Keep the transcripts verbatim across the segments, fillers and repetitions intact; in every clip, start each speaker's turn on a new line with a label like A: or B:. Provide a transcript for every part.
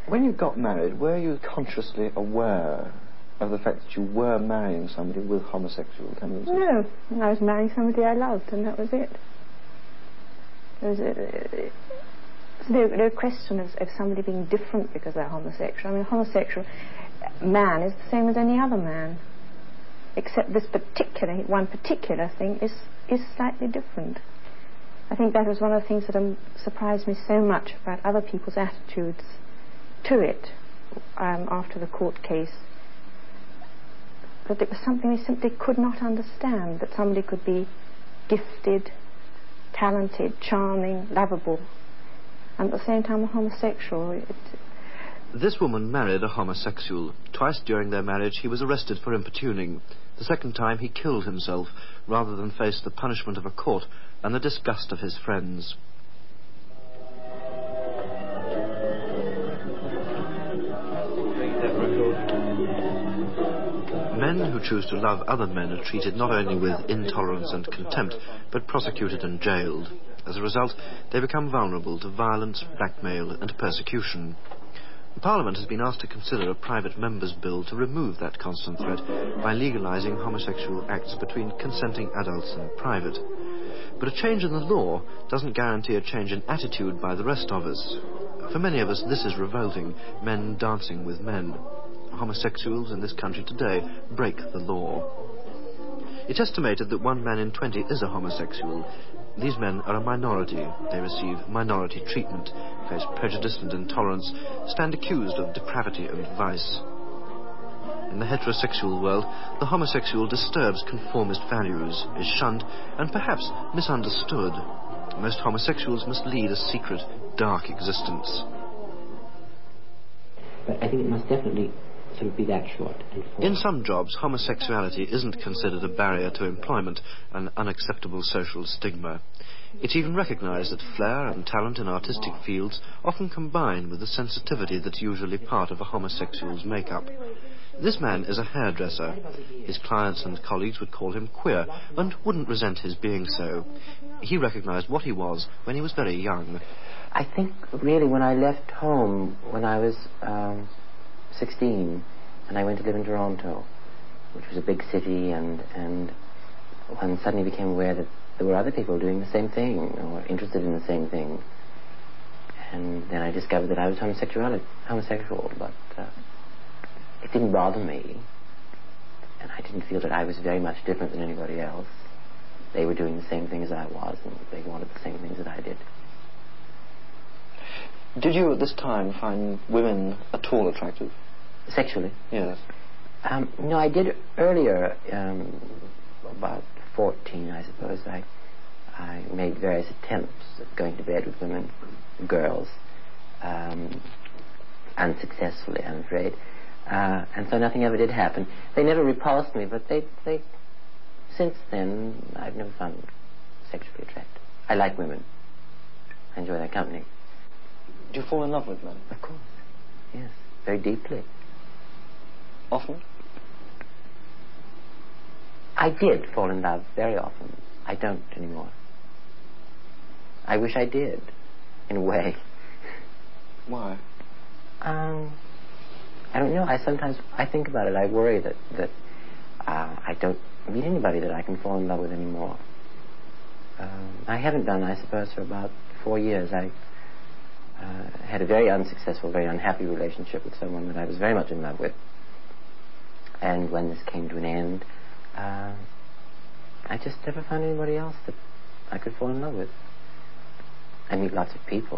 A: When you got married, were you consciously aware of the fact that you were marrying somebody with homosexual tendencies?
B: No, I was marrying somebody I loved, and that was it. There was a, no, no question of, of somebody being different because they're homosexual. I mean, a homosexual man is the same as any other man, except this particular, one particular thing is, is slightly different. I think that was one of the things that um, surprised me so much about other people's attitudes to it um, after the court case, that it was something they simply could not understand, that somebody could be gifted, talented, charming, lovable, and at the same time a homosexual. It,
C: This woman married a homosexual. Twice during their marriage he was arrested for impugning. The second time he killed himself rather than face the punishment of a court and the disgust of his friends. Men who choose to love other men are treated not only with intolerance and contempt, but prosecuted and jailed. As a result, they become vulnerable to violence, blackmail and persecution. Parliament has been asked to consider a private member's bill to remove that constant threat by legalising homosexual acts between consenting adults in private. But a change in the law doesn't guarantee a change in attitude by the rest of us. For many of us, this is revolting, men dancing with men. Homosexuals in this country today break the law. It's estimated that one man in twenty is a homosexual. These men are a minority. They receive minority treatment, face prejudice and intolerance, stand accused of depravity and vice. In the heterosexual world, the homosexual disturbs conformist values, is shunned and perhaps misunderstood. Most homosexuals must lead a secret, dark existence.
D: But I think it must definitely sort of be that short.
C: In some jobs, homosexuality isn't considered a barrier to employment, an unacceptable social stigma. It's even recognised that flair and talent in artistic fields often combine with the sensitivity that's usually part of a homosexual's makeup. This man is a hairdresser. His clients and colleagues would call him queer and wouldn't resent his being so. He recognised what he was when he was very young.
D: I think really when I left home when I was um, sixteen and I went to live in Toronto, which was a big city, and, and one suddenly became aware that there were other people doing the same thing or interested in the same thing. And then I discovered that I was homosexual, homosexual but uh, it didn't bother me, and I didn't feel that I was very much different than anybody else. They were doing the same thing as I was, and they wanted the same things that I did.
A: Did you at this time find women at all attractive?
D: Sexually?
A: Yes.
D: Um, no, I did earlier, um, about fourteen, I suppose. I, I made various attempts at going to bed with women, girls, um, unsuccessfully, I'm afraid. Uh, and so nothing ever did happen. They never repulsed me, but they, they, since then, I've never found them sexually attractive. I like women. I enjoy their company.
A: Do you fall in love with men?
D: Of course, yes, very deeply.
A: Often?
D: I did fall in love very often. I don't anymore. I wish I did, in a way.
A: Why?
D: Um, I don't know. I sometimes, I think about it. I worry that, that uh, I don't meet anybody that I can fall in love with anymore. Um, I haven't done, I suppose, for about four years. I uh, had a very unsuccessful, very unhappy relationship with someone that I was very much in love with. And when this came to an end, uh, I just never found anybody else that I could fall in love with. I meet lots of people.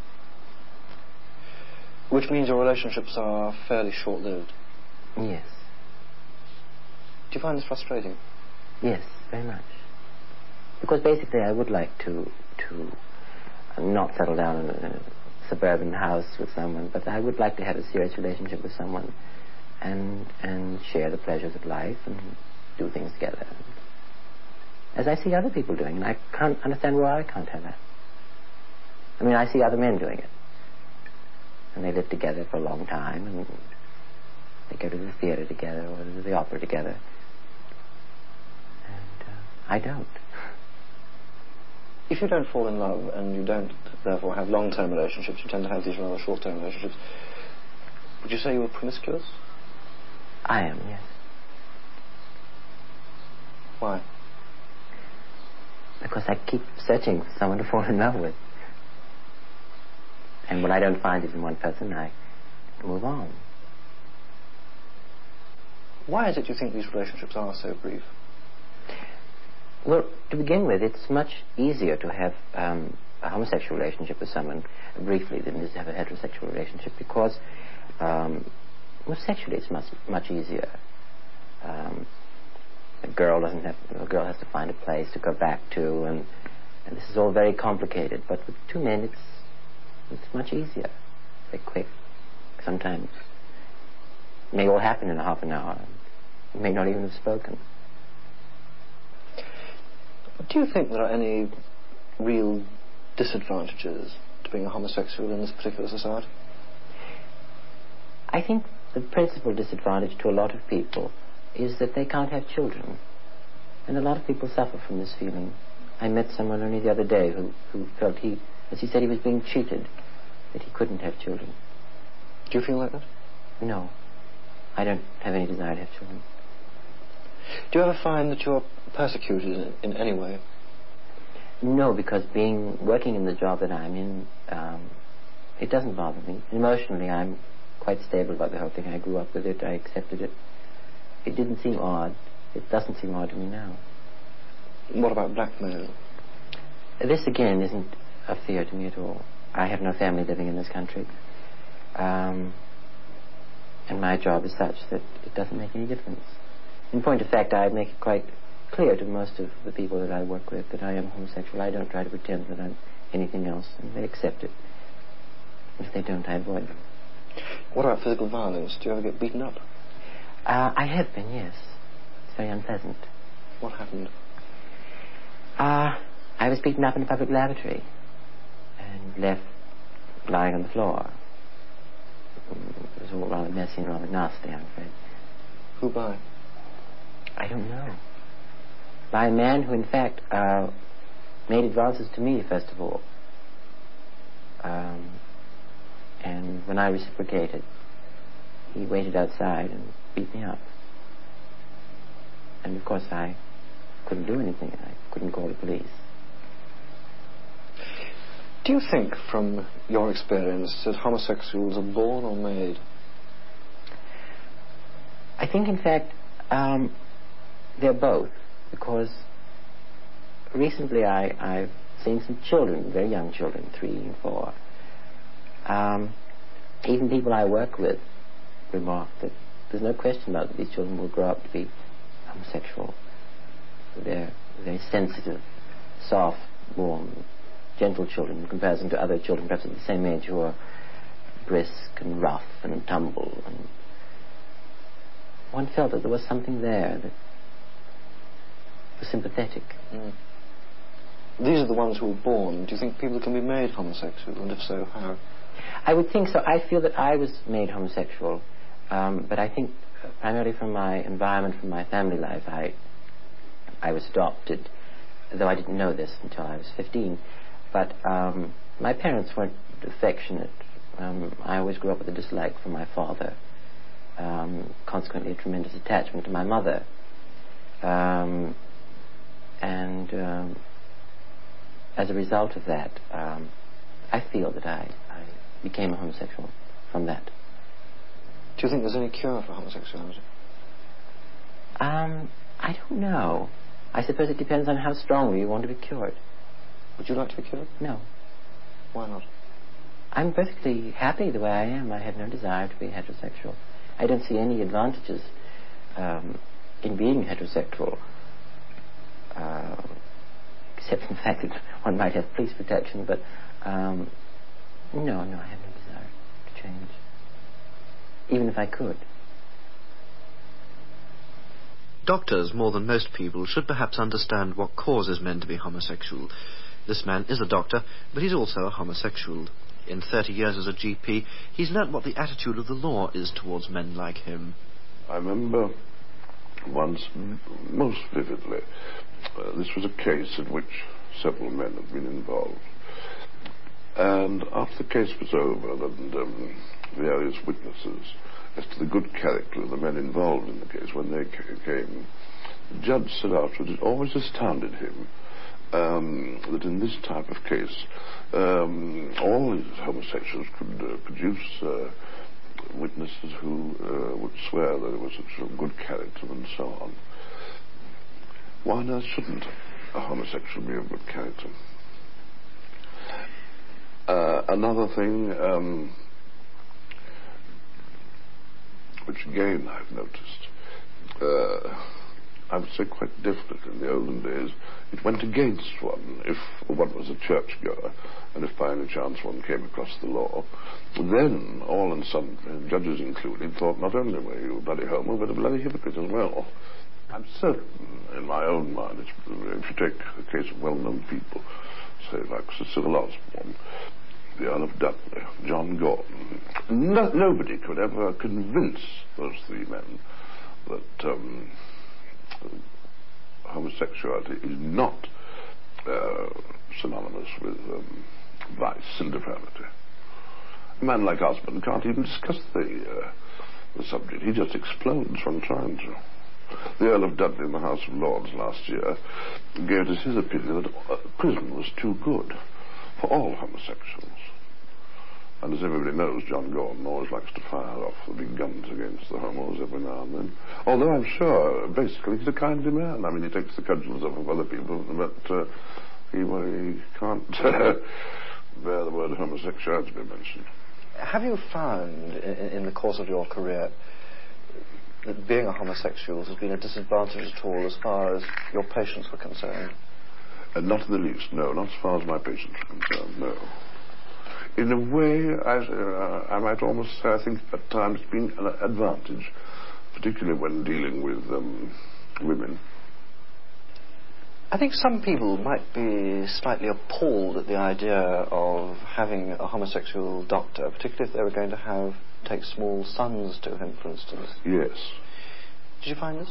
A: Which means your relationships are fairly short-lived.
D: Yes.
A: Do you find this frustrating?
D: Yes, very much. Because basically I would like to to not settle down in a suburban house with someone, but I would like to have a serious relationship with someone and and share the pleasures of life and do things together, as I see other people doing, and I can't understand why I can't have that. I mean, I see other men doing it, and they live together for a long time, and they go to the theatre together or to the opera together, and uh, I don't.
A: If you don't fall in love and you don't therefore have long-term relationships, you tend to have these rather short-term relationships, Would you say you were promiscuous?
D: I am, yes.
A: Why?
D: Because I keep searching for someone to fall in love with. And when I don't find it in one person, I move on.
A: Why is it you think these relationships are so brief?
D: Well, to begin with, it's much easier to have um, a homosexual relationship with someone briefly than it is to have a heterosexual relationship, because um, well, sexually it's much much easier. Um, a girl doesn't have a girl has to find a place to go back to, and, and this is all very complicated. But with two men, it's it's much easier, very quick. Sometimes it may all happen in a half an hour. You may not even have spoken.
A: Do you think there are any real disadvantages to being a homosexual in this particular society?
D: I think the principal disadvantage to a lot of people is that they can't have children. And a lot of people suffer from this feeling. I met someone only the other day who, who felt he, as he said, he was being cheated, that he couldn't have children.
A: Do you feel like that?
D: No. I don't have any desire to have children.
A: Do you ever find that you're persecuted in, in any way?
D: No, because being working in the job that I'm in, um, it doesn't bother me. Emotionally, I'm quite stable about the whole thing. I grew up with it. I accepted it. It didn't seem odd. It doesn't seem odd to me now.
A: What about blackmail?
D: This, again, isn't a fear to me at all. I have no family living in this country. Um, and my job is such that it doesn't make any difference. In point of fact, I make it quite clear to most of the people that I work with that I am homosexual. I don't try to pretend that I'm anything else, and they accept it. If they don't, I avoid them.
A: What about physical violence? Do you ever get beaten up?
D: Uh, I have been, yes. It's very unpleasant.
A: What happened?
D: Uh, I was beaten up in a public lavatory and left lying on the floor. It was all rather messy and rather nasty, I'm afraid.
A: Who by?
D: I don't know. By a man who, in fact, uh, made advances to me, first of all. Um, and when I reciprocated, he waited outside and beat me up. And, of course, I couldn't do anything. I couldn't call the police.
A: Do you think, from your experience, that homosexuals are born or made?
D: I think, in fact, um, they're both, because recently I, I've seen some children, very young children, three and four. Um, even people I work with remark that there's no question about that these children will grow up to be homosexual. They're very sensitive, soft, warm, gentle children in comparison to other children perhaps of the same age who are brisk and rough and tumble. And one felt that there was something there that was sympathetic.
A: Mm. These are the ones who were born. Do you think people can be made homosexual, and if so, how?
D: I would think so. I feel that I was made homosexual, um, but I think primarily from my environment, from my family life, I I was adopted, though I didn't know this until I was fifteen. But um, my parents weren't affectionate. Um, I always grew up with a dislike for my father, um, consequently a tremendous attachment to my mother. Um, and um, as a result of that, um, I feel that I, I became a homosexual from that.
A: Do you think there's any cure for homosexuality?
D: Um, I don't know. I suppose it depends on how strongly you want to be cured.
A: Would you like to be cured?
D: No.
A: Why not?
D: I'm perfectly happy the way I am. I have no desire to be heterosexual. I don't see any advantages um, in being heterosexual, uh, except in the fact that one might have police protection, but um, no, no, I have no desire to change, even if I could.
C: Doctors, more than most people, should perhaps understand what causes men to be homosexual. This man is a doctor, but he's also a homosexual. In thirty years as a G P, he's learnt what the attitude of the law is towards men like him.
E: I remember once, m- most vividly, uh, this was a case in which several men had been involved. And after the case was over, and um, various witnesses as to the good character of the men involved in the case, when they came, the judge said afterwards it always astounded him um, that in this type of case um, all these homosexuals could uh, produce uh, witnesses who uh, would swear that it was such a good character and so on. Why on earth shouldn't a homosexual be of good character? Uh, another thing, um, which again I've noticed, uh, I would say quite definitely in the olden days, it went against one if one was a churchgoer, and if by any chance one came across the law, then all and some, judges included, thought not only were you a bloody homo, but a bloody hypocrite as well. I'm certain, in my own mind, it's, if you take the case of well-known people, say like Sir Cyril Osborne, the Earl of Dudley, John Gordon, no, nobody could ever convince those three men that um, homosexuality is not uh, synonymous with um, vice and depravity. A man like Osborne can't even discuss the, uh, the subject. He just explodes from trying to. The Earl of Dudley in the House of Lords last year gave us his opinion that uh, prison was too good for all homosexuals. And as everybody knows, John Gordon always likes to fire off the big guns against the homos every now and then. Although I'm sure, basically, he's a kindly man. I mean, he takes the cudgels off of other people, but uh, he, well, he can't uh, bear the word homosexuality to be mentioned.
A: Have you found, in, in the course of your career, that being a homosexual has been a disadvantage at all as far as your patients were concerned?
E: Uh, not in the least, no. Not as far as my patients are concerned, no. In a way, I, uh, I might almost say, I think at times it's been an advantage, particularly when dealing with um, women.
A: I think some people might be slightly appalled at the idea of having a homosexual doctor, particularly if they were going to have take small sons to him, for instance.
E: Yes.
A: Did you find this?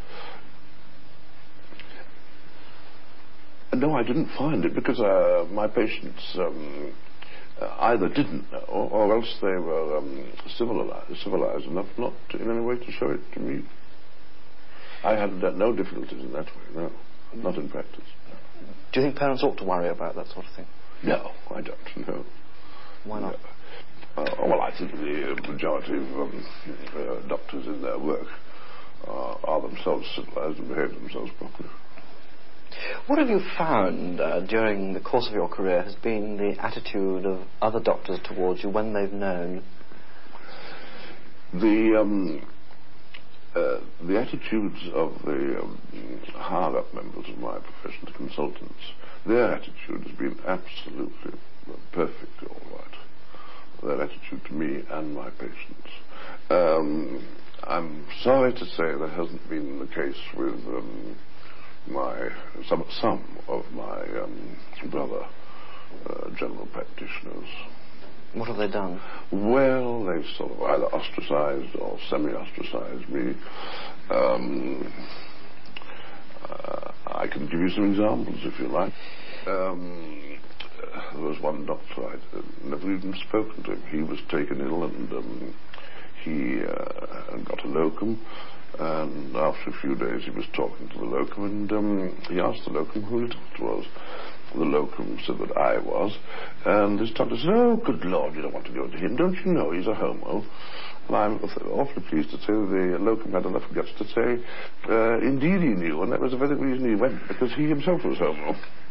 E: No, I didn't find it, because uh, my patients um, either didn't know, or else they were um, civilized, civilized enough not to, in any way to show it to me. I had no difficulties in that way, no. Not in practice.
A: Do you think parents ought to worry about that sort of thing?
E: No, I don't, no.
A: Why not?
E: No. Uh, well, I think the majority of um, uh, doctors in their work uh, are themselves civilized and behave themselves properly.
A: What have you found uh, during the course of your career has been the attitude of other doctors towards you when they've known?
E: The um, uh, the attitudes of the um, higher-up members of my profession, the consultants, their attitude has been absolutely perfectly all right. Their attitude to me and my patients. Um, I'm sorry to say that hasn't been the case with um, my some some of my um, brother uh, general practitioners.
A: What have they done?
E: Well, they've sort of either ostracized or semi-ostracized me. Um, uh, I can give you some examples if you like. Um, there was one doctor I'd uh, never even spoken to him. He was taken ill and um, he uh, got a locum. And after a few days he was talking to the locum, and um, he asked the locum who it was. The locum said that I was, and this doctor said, "Oh, good Lord, you don't want to go to him. Don't you know he's a homo?" And I'm awfully pleased to say that the locum had enough guts to say, uh, indeed he knew, and that was the very reason he went, because he himself was homo.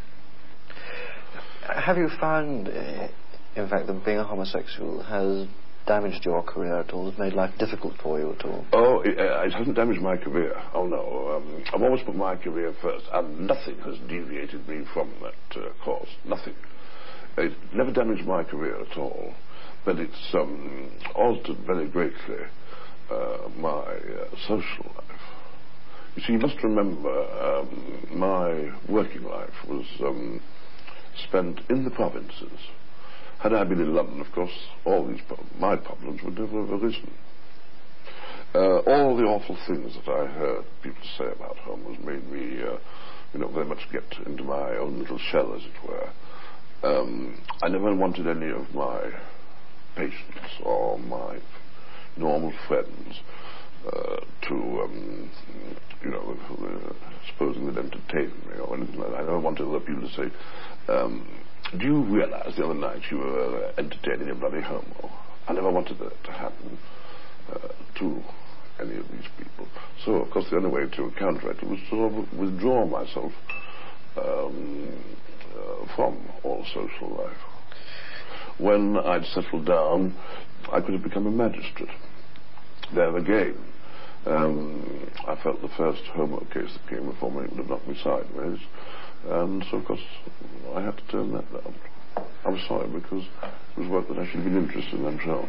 A: Have you found, uh, in fact, that being a homosexual has damaged your career at all? Has made life difficult for you at all?
E: Oh, it, uh, it hasn't damaged my career. Oh, no. Um, I've always put my career first, and nothing has deviated me from that uh, course. Nothing. It never damaged my career at all, but it's um, altered very greatly uh, my uh, social life. You see, you must remember um, my working life was um, spent in the provinces. Had I been in London, of course, all these my problems would never have arisen. Uh, all the awful things that I heard people say about homos made me, uh, you know, very much get into my own little shell, as it were. Um, I never wanted any of my patients or my normal friends uh, to, um, you know, uh, supposing they'd entertain me or anything like that. I never wanted other people to say, um, do you realize the other night you were uh, entertaining a bloody homo? I never wanted that to happen uh, to any of these people. So, of course, the only way to counteract it was to sort of withdraw myself um, uh, from all social life. When I'd settled down, I could have become a magistrate. There again, um, I felt the first homo case that came before me would have knocked me sideways, and so, of course, I had to turn that down. I'm sorry, because it was work that I should have been interested in, I'm sure.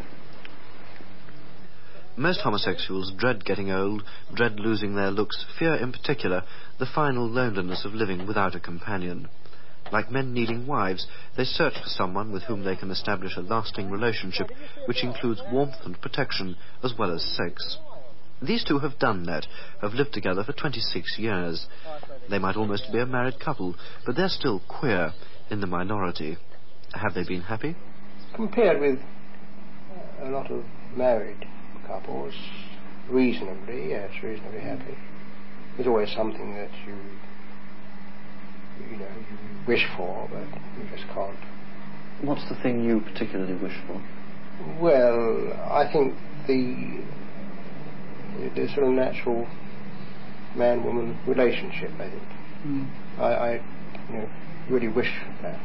C: Most homosexuals dread getting old, dread losing their looks, fear in particular the final loneliness of living without a companion. Like men needing wives, they search for someone with whom they can establish a lasting relationship which includes warmth and protection as well as sex. These two have done that, have lived together for twenty-six years. They might almost be a married couple, but they're still queer, in the minority. Have they been happy?
F: Compared with a lot of married couples, reasonably, yes, reasonably happy. There's always something that you, you know, you wish for, but you just can't.
A: What's the thing you particularly wish for?
F: Well, I think the the sort of natural man-woman relationship, I think. Mm. I, I you know, really wish for that.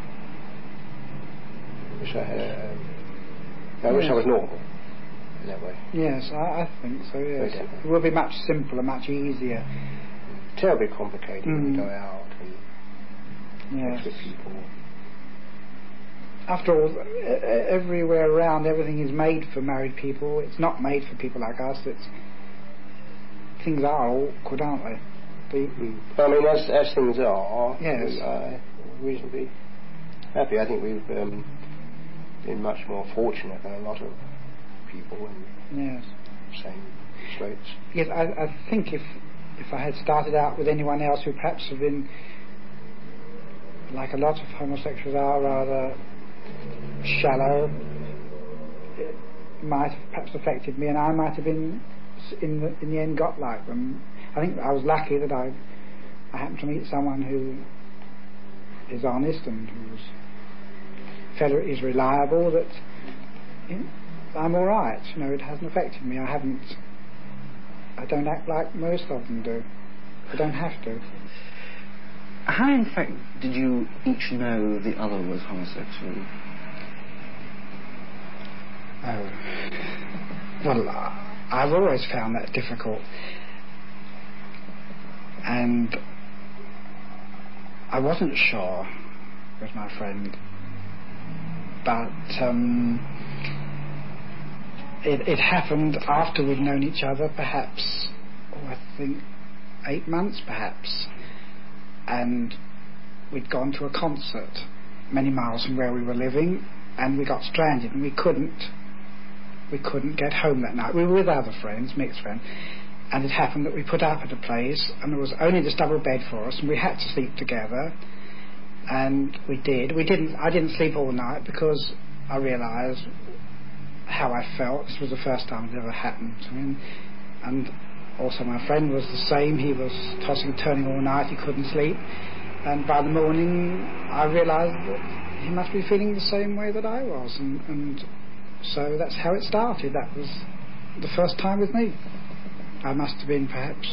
F: Wish I had a, um, I
G: yes.
F: wish I was normal in that way.
G: Yes, I, I think so, yes. It will be much simpler, much easier.
F: Terribly complicated mm. when you go out and
G: yes.
F: with people.
G: After all, everywhere around, everything is made for married people. It's not made for people like us. It's things are awkward, aren't they? They
F: mm. I mean, as, as things are,
G: yes.
F: we are reasonably happy. I think we've um, been much more fortunate than a lot of people in
G: yes.
F: same straits.
G: Yes, I, I think if if I had started out with anyone else who perhaps had been, like a lot of homosexuals are, rather shallow, it might have perhaps affected me, and I might have been in the in the end got like them. I think I was lucky that I I happened to meet someone who is honest and who's fellow is reliable. That you know, I'm all right. You know, it hasn't affected me. I haven't. I don't act like most of them do. I don't have to.
A: How, in fact, did you each know the other was homosexual?
G: Oh, well, I've always found that difficult, and I wasn't sure with my friend, but um, it, it happened after we'd known each other, perhaps, oh, I think, eight months, perhaps, and we'd gone to a concert many miles from where we were living, and we got stranded, and we couldn't. We couldn't get home that night. We were with other friends, mixed friends, and it happened that we put up at a place, and there was only this double bed for us, and we had to sleep together, and we did. We didn't. I didn't sleep all night because I realised how I felt. This was the first time it ever happened to me, and also my friend was the same. He was tossing and turning all night. He couldn't sleep, and by the morning, I realised that he must be feeling the same way that I was, and. and So that's how it started. That was the first time with me. I must have been perhaps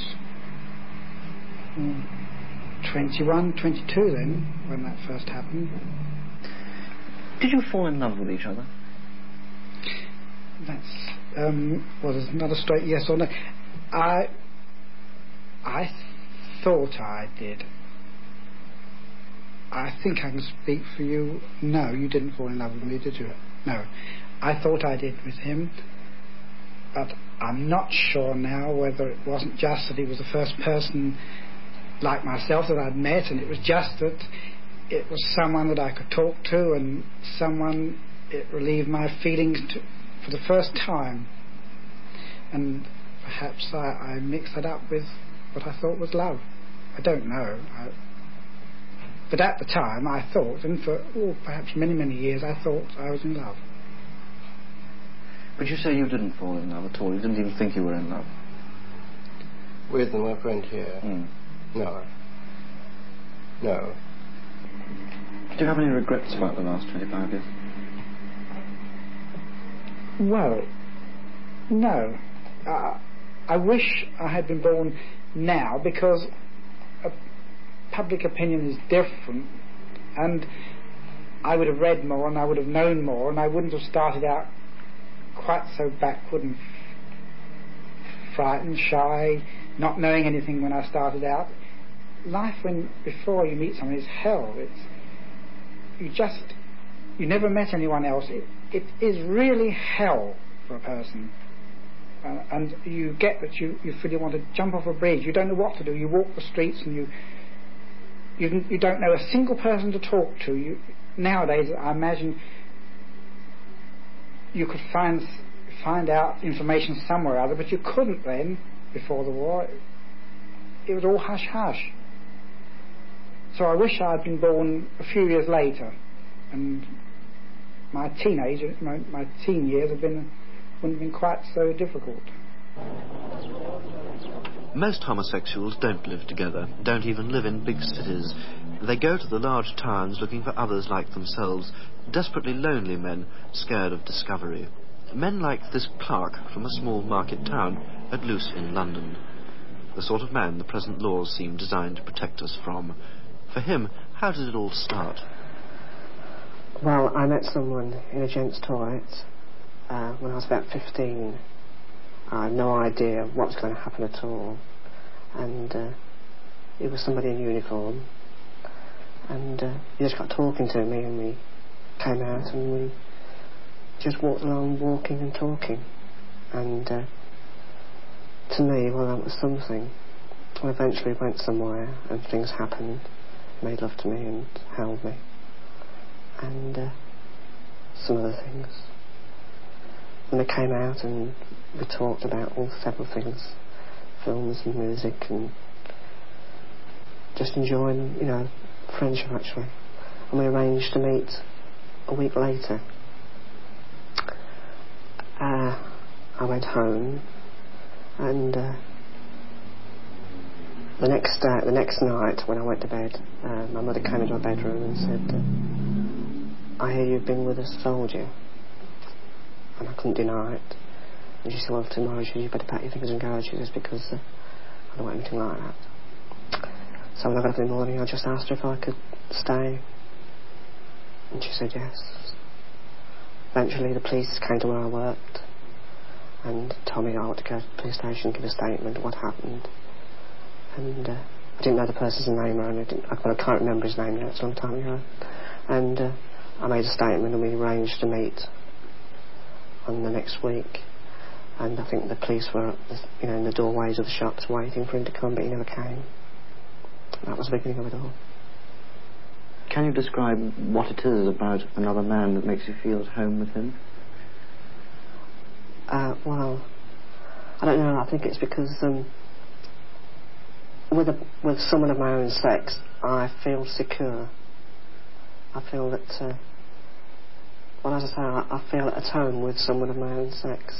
G: mm, twenty-one, twenty-two then, when that first happened.
A: Did you fall in love with each other?
G: That's, um, well, there's not a straight yes or no. I, I thought I did. I think I can speak for you. No, you didn't fall in love with me, did you? No. I thought I did with him, but I'm not sure now whether it wasn't just that he was the first person like myself that I'd met, and it was just that it was someone that I could talk to, and someone it relieved my feelings to, for the first time, and perhaps I, I mixed that up with what I thought was love. I don't know. I, But at the time, I thought, and for oh, perhaps many, many years, I thought I was in love.
A: But you say you didn't fall in love at all. You didn't even think you were in love.
F: With my friend here?
A: Mm.
F: No. No.
A: Do you have any regrets about the last twenty-five years?
G: Well, no. Uh, I wish I had been born now, because uh, public opinion is different, and I would have read more and I would have known more, and I wouldn't have started out quite so backward and f- frightened, shy, not knowing anything when I started out. Life, when before you meet someone, is hell. It's you just you never met anyone else. It, it is really hell for a person. Uh, and you get that you, you feel you want to jump off a bridge. You don't know what to do. You walk the streets and you you, you don't know a single person to talk to. You, nowadays, I imagine you could find find out information somewhere or other, but you couldn't then, before the war. It, it was all hush-hush. So I wish I had been born a few years later, and my teenage, my, my teen years have been wouldn't have been quite so difficult.
C: Most homosexuals don't live together, don't even live in big cities. They go to the large towns looking for others like themselves, desperately lonely men, scared of discovery. Men like this clerk from a small market town at Luce in London. The sort of man the present laws seem designed to protect us from. For him, how did it all start?
H: Well, I met someone in a gents' toilet uh, when I was about fifteen. I had no idea what was going to happen at all, and uh, it was somebody in uniform, and uh, he just got talking to me, and we came out and we just walked along, walking and talking, and uh, to me, well, that was something. I eventually went somewhere and things happened, made love to me and held me, and uh, some other things. When I came out and we talked about all several things, films and music, and just enjoying, you know, friendship actually. And we arranged to meet a week later. Uh, I went home, and uh, the next uh, the next night when I went to bed, uh, my mother came into my bedroom and said, uh, "I hear you've been with a soldier." And I couldn't deny it. And she said, "Well, tomorrow," she said, "you better pack your things and go." She says, "Because uh, I don't want anything like that." So when I got up in the morning, I just asked her if I could stay, and she said yes. Eventually the police came to where I worked and told me I ought to go to the police station, give a statement of what happened. And uh, I didn't know the person's name, or anything. I, I can't remember his name now, it's a long time ago. And uh, I made a statement, and we arranged to meet on the next week. And I think the police were, you know, in the doorways of the shops waiting for him to come, but he never came. That was the beginning of it all.
A: Can you describe what it is about another man that makes you feel at home with him?
H: Uh, well, I don't know. I think it's because um, with a, with someone of my own sex, I feel secure. I feel that, uh, well, as I say, I, I feel at home with someone of my own sex.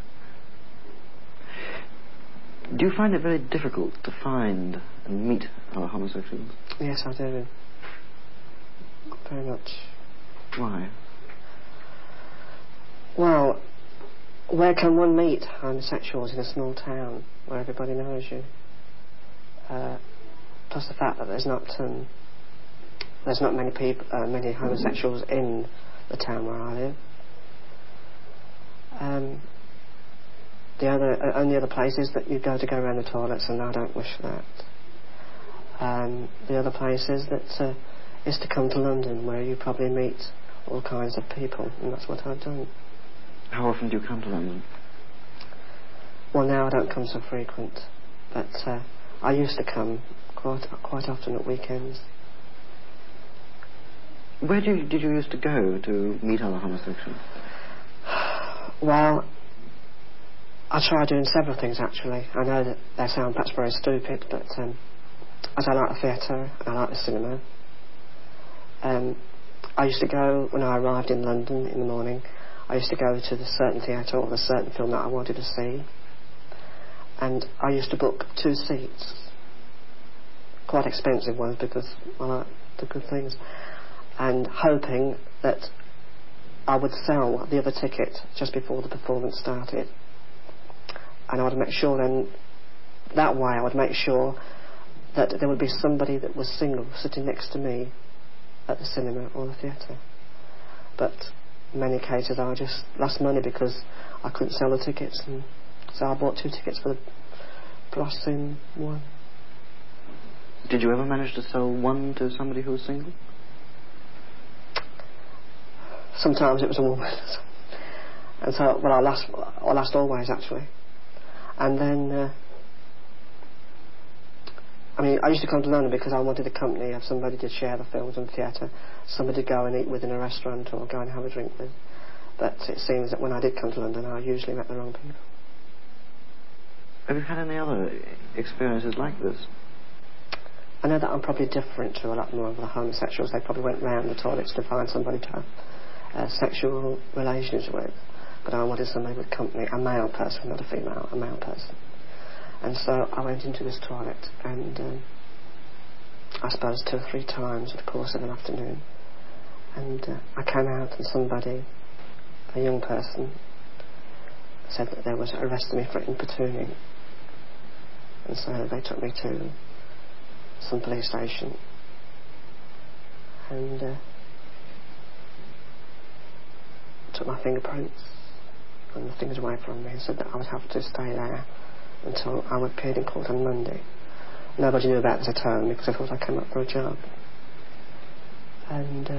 A: Do you find it very difficult to find and meet other homosexuals?
H: Yes, I do. Very much.
A: Why? Well,
H: where can one meet homosexuals in a small town where everybody knows you? Uh, plus the fact that there's not um, there's not many people, uh, many homosexuals in the town where I live. Um, the other uh, only other places that you go to go around the toilets, and I don't wish that. Um, the other places that uh, is to come to London, where you probably meet all kinds of people, and that's what I've done.
A: How often do you come to London?
H: Well, now I don't come so frequent, but uh, I used to come quite quite often at weekends.
A: Where did you, did you used to go to meet other homosexuals?
H: Well, I try doing several things actually. I know that they sound perhaps very stupid, but um, as I like the theatre and I like the cinema, Um, I used to go, when I arrived in London in the morning, I used to go to the certain theatre or the certain film that I wanted to see. And I used to book two seats. Quite expensive ones because I like the good things. And hoping that I would sell the other ticket just before the performance started. And I would make sure then, that way I would make sure that there would be somebody that was single sitting next to me at the cinema or the theatre. But in many cases I just lost money because I couldn't sell the tickets, and so I bought two tickets for the price in one.
A: Did you ever manage to sell one to somebody who was single?
H: Sometimes it was a woman. And so, well, I lost, I lost always, actually. And then, uh, I mean, I used to come to London because I wanted the company of somebody to share the films and theatre, somebody to go and eat with in a restaurant or go and have a drink with. But it seems that when I did come to London, I usually met the wrong people.
A: Have you had any other experiences like this?
H: I know that I'm probably different to a lot more of the homosexuals. They probably went round the toilets to find somebody to have uh, sexual relations with. But I wanted somebody with company, a male person, not a female, a male person. And so I went into this toilet, and um, I suppose two or three times in the course of an afternoon. And uh, I came out, and somebody, a young person, said that they was arresting me for importuning. And so they took me to some police station, and uh, took my fingerprints and the things away from me and said that I would have to stay there until I appeared in court on Monday. Nobody knew about this at home because I thought I came up for a job. And uh,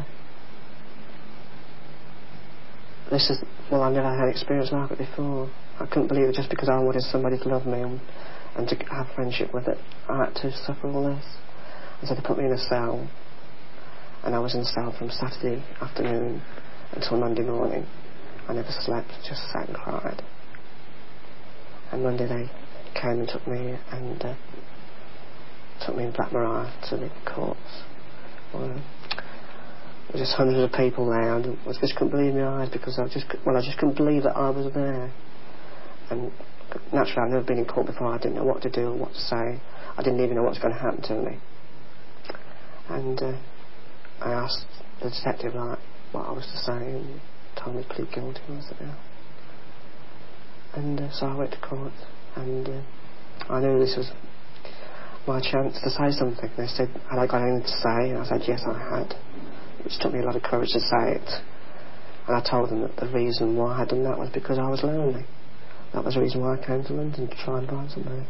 H: this is, well, I've never had experience like it before. I couldn't believe it just because I wanted somebody to love me and, and to have friendship with it. I had to suffer all this. And so they put me in a cell, and I was in a cell from Saturday afternoon until Monday morning. I never slept, just sat and cried. And Monday they came and took me and uh, took me in Black Maria to the courts. Well, there were just hundreds of people there, and I just couldn't believe my eyes because I just, well, I just couldn't believe that I was there. And naturally, I've never been in court before. I didn't know what to do or what to say. I didn't even know what was going to happen to me. And uh, I asked the detective like what I was to say, and he told me to plead guilty. And I said, yeah. And uh, so I went to court, and uh, I knew this was my chance to say something. They said, had I got anything to say? And I said, yes, I had, which took me a lot of courage to say it. And I told them that the reason why I had done that was because I was lonely. That was the reason why I came to London, to try and find somebody.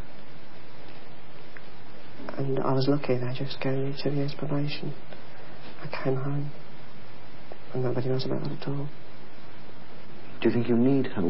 H: And I was lucky, they just gave me two years probation. I came home, and nobody knows about that at all.
A: Do you think you need help?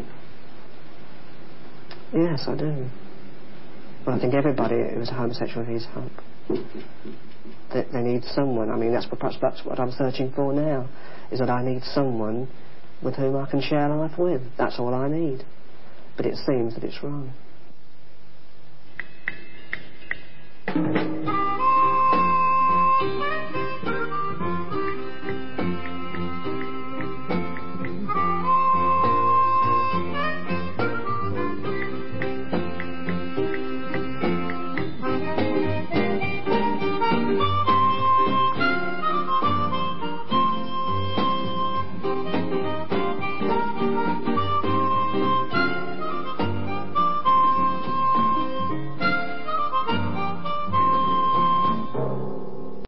H: Yes, I do. Well, I think everybody who's a homosexual needs help. They, they need someone. I mean, that's what, perhaps that's what I'm searching for now, is that I need someone with whom I can share life with. That's all I need. But it seems that it's wrong.